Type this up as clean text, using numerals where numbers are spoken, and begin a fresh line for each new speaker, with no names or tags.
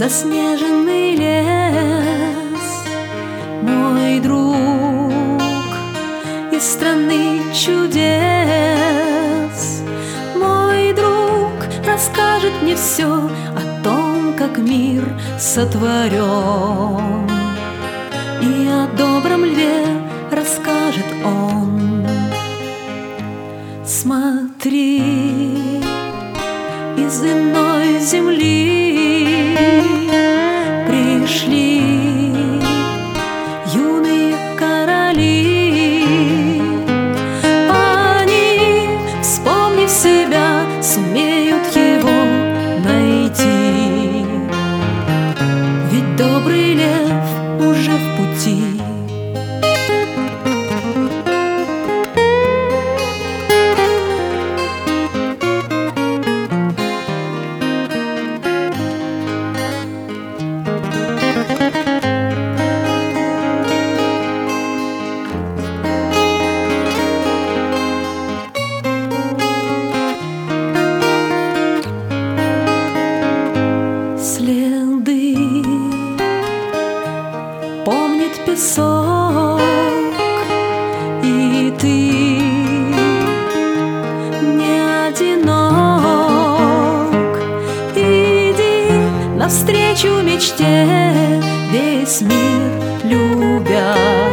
заснеженный лес, мой друг из страны чудес. Мой друг расскажет мне все о том, как мир сотворен, и о добром льве расскажет он. Смотри, из иной земли пришли юные короли. Они, вспомнив себя, сумеют его найти, ведь добрый лев уже в пути. Следы помнит песок, и ты не одинок. Иди навстречу мечте, весь мир любя.